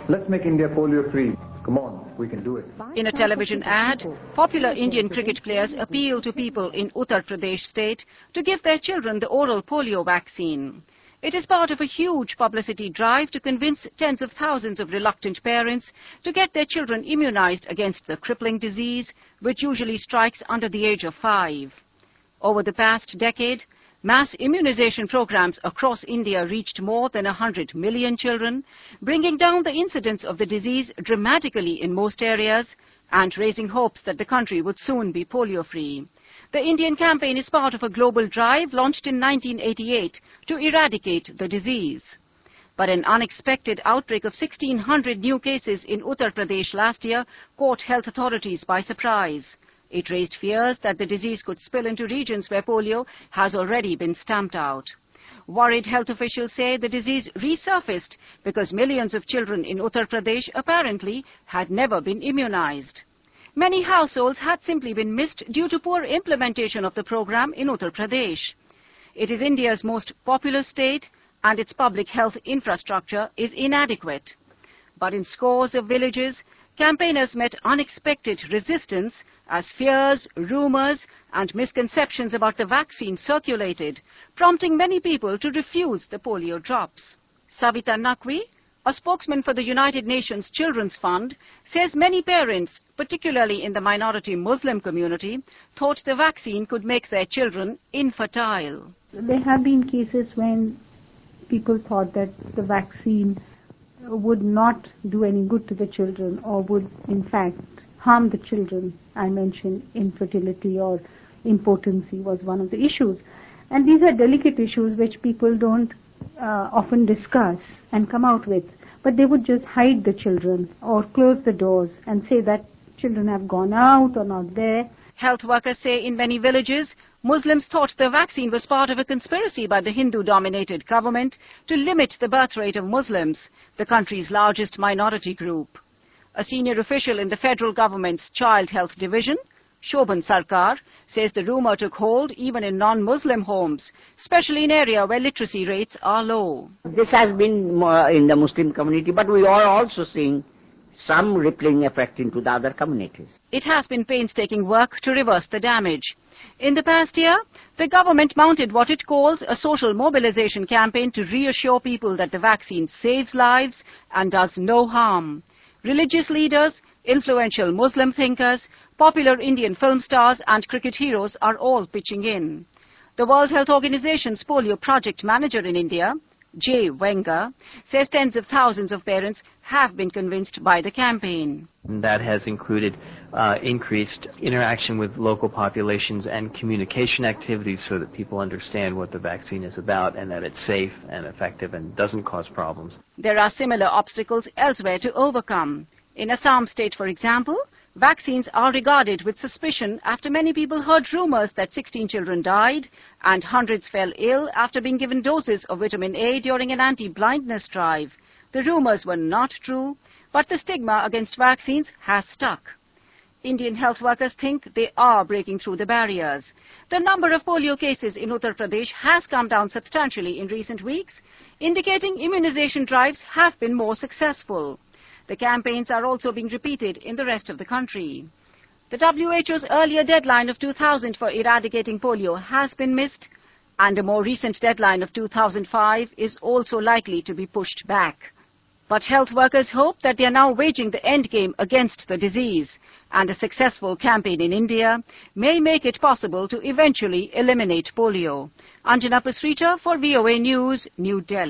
Let's make India polio-free. Come on, we can do it. In a television ad, popular Indian cricket players appeal to people in Uttar Pradesh state to give their children the oral polio vaccine. It is part of a huge publicity drive to convince tens of thousands of reluctant parents to get their children immunized against the crippling disease, which usually strikes under the age of 5. Over the past decade, mass immunization programs across India reached more than 100 million children, bringing down the incidence of the disease dramatically in most areas and raising hopes that the country would soon be polio-free. The Indian campaign is part of a global drive launched in 1988 to eradicate the disease. But an unexpected outbreak of 1,600 new cases in Uttar Pradesh last year caught health authorities by surprise. It raised fears that the disease could spill into regions where polio has already been stamped out. Worried health officials say the disease resurfaced because millions of children in Uttar Pradesh apparently had never been immunized. Many households had simply been missed due to poor implementation of the program in Uttar Pradesh. It is India's most populous state and its public health infrastructure is inadequate. But in scores of villages, campaigners met unexpected resistance as fears, rumors and misconceptions about the vaccine circulated, prompting many people to refuse the polio drops. Savita Naqvi, a spokesman for the United Nations Children's Fund, says many parents, particularly in the minority Muslim community, thought the vaccine could make their children infertile. There have been cases when people thought that the vaccine would not do any good to the children or would in fact harm the children. I mentioned infertility or impotency was one of the issues. And these are delicate issues which people don't often discuss and come out with. But they would just hide the children or close the doors and say that children have gone out or not there. Health workers say in many villages, Muslims thought the vaccine was part of a conspiracy by the Hindu-dominated government to limit the birth rate of Muslims, the country's largest minority group. A senior official in the federal government's Child Health Division, Shobhan Sarkar, says the rumor took hold even in non-Muslim homes, especially in areas where literacy rates are low. This has been more in the Muslim community, but we are also seeing some rippling effect into the other communities. It has been painstaking work to reverse the damage. In the past year, the government mounted what it calls a social mobilization campaign to reassure people that the vaccine saves lives and does no harm. Religious leaders, influential Muslim thinkers, popular Indian film stars and cricket heroes are all pitching in. The World Health Organization's polio project manager in India, Jay Wenger, says tens of thousands of parents have been convinced by the campaign. That has included increased interaction with local populations and communication activities so that people understand what the vaccine is about and that it's safe and effective and doesn't cause problems. There are similar obstacles elsewhere to overcome. In Assam state, for example, vaccines are regarded with suspicion after many people heard rumors that 16 children died and hundreds fell ill after being given doses of vitamin A during an anti-blindness drive. The rumors were not true, but the stigma against vaccines has stuck. Indian health workers think they are breaking through the barriers. The number of polio cases in Uttar Pradesh has come down substantially in recent weeks, indicating immunization drives have been more successful. The campaigns are also being repeated in the rest of the country. The WHO's earlier deadline of 2000 for eradicating polio has been missed, and a more recent deadline of 2005 is also likely to be pushed back. But health workers hope that they are now waging the endgame against the disease, and a successful campaign in India may make it possible to eventually eliminate polio. Anjana Pasricha for VOA News, New Delhi.